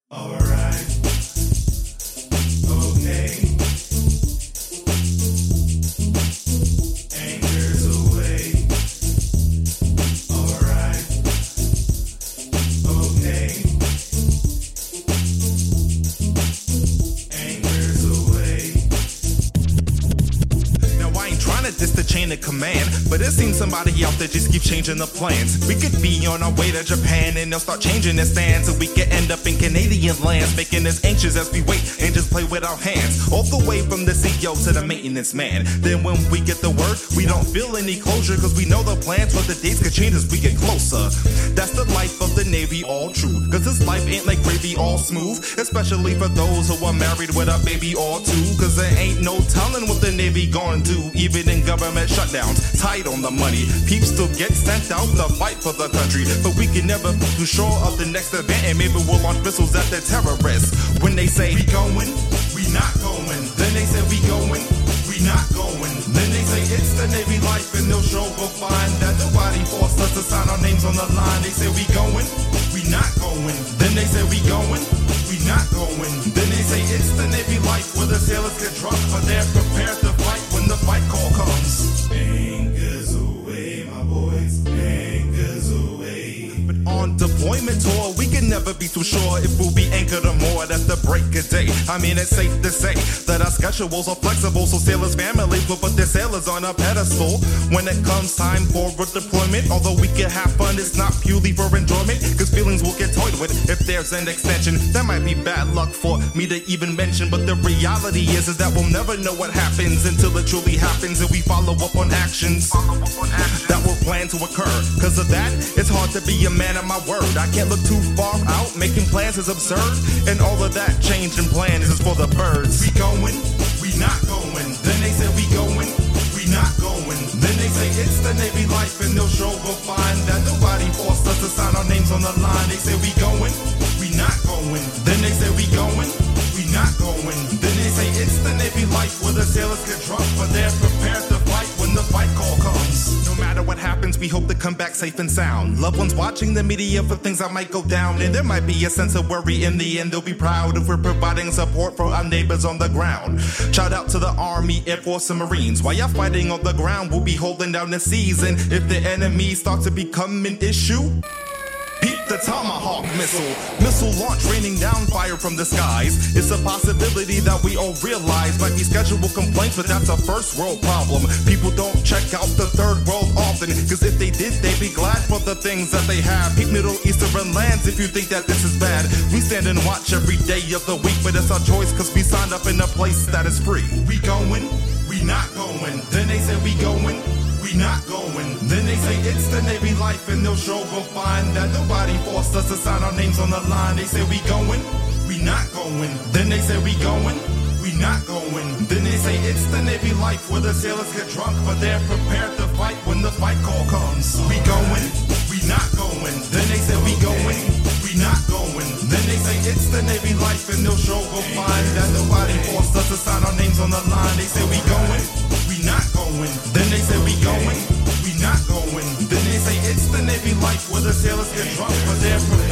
Alright. Okay. Anchors away. Alright. Okay. Anchors away. Now I ain't trying to diss the chain of command, but it seems somebody out there just keeps changing the plans. We could be on our way to Japan and they'll start changing their stance, so we could end up in Canadian lands, making us anxious as we wait and just play with our hands. All the way from the CEO to the maintenance man. Then when we get the word, we don't feel any closure, cause we know the plans, but the dates could change as we get closer. That's the life of the Navy, all true, cause this life ain't like gravy all smooth, especially for those who are married with a baby or two, cause there ain't no telling what the Navy gonna do, even in government shutdowns, tight on the money. Peeps still get sent out to fight for the country, but we can never be too sure of the next event, and maybe we'll launch missiles at the terrorists. When they say We going, we not going. Then they say we going, we not going. Then they say it's the Navy life, and they'll sure go find that nobody forced us to sign our names on the line. They say we going, we not going. Then they say we going, we not going. Then they say it's the Navy life where the sailors get drunk, but they're prepared to fight when the fight call comes. Anchors away, my boys. Anchors away. But on deployment tour, we can never be too sure if we'll be anchored or more at the break of day. I mean, it's safe to say that our schedules are flexible, so sailors' families will put their sailors on a pedestal. When it comes time for a deployment, although we can have fun, it's not purely for enjoyment, cause feelings will get toyed with if there's an extension. That might be bad luck for me to even mention, but the reality is that we'll never know what happens until it truly happens, and we follow up on actions that were planned to occur. Cause of that, it's hard to be a man of my word. I can't look too far out, making plans is absurd, and all of that change in plans is for the birds. We going, we not going. Then they say we going, we not going. Then they say it's the Navy life, and they'll sure go find that nobody forced us to sign our names on the line. They say we going, we not going. Then they say we going, we not going. Then they say it's the Navy life where the sailors get drunk, but they're prepared to fight when the fight call comes. No matter what happens, we hope to come back safe and sound. Loved ones watching the media for things that might go down, and there might be a sense of worry. In the end, they'll be proud if we're providing support for our neighbors on the ground. Shout out to the Army, Air Force, and Marines. While you're fighting on the ground, we'll be holding down the seas, and if the enemy starts to become an issue, peep the Tomahawk missile launch raining down fire from the skies. It's a possibility that we all realize might be scheduled complaints, but that's a first world problem. People don't check out the third world often, cause if they did, they'd be glad for the things that they have. Peep Middle Eastern lands if you think that this is bad. We stand and watch every day of the week, but it's our choice cause we signed up in a place that is free. We going, we not going. Then they say we going, we not going. Then they say it's the Navy life, and they'll sure go find that nobody forced us to sign our names on the line. They say we going, we not going. Then they say we going, we not going. Then they say it's the Navy life where the sailors get drunk, but they're prepared to fight when the fight call comes. We going, we not going. Then they say we going, we not going. Then they say it's the Navy life, and they'll sure go find that nobody forced us to sign our names on the line. They say we going, we not going. Then they say we going, we not going. Then they say it's the Navy life where the sailors get drunk, but they're prepared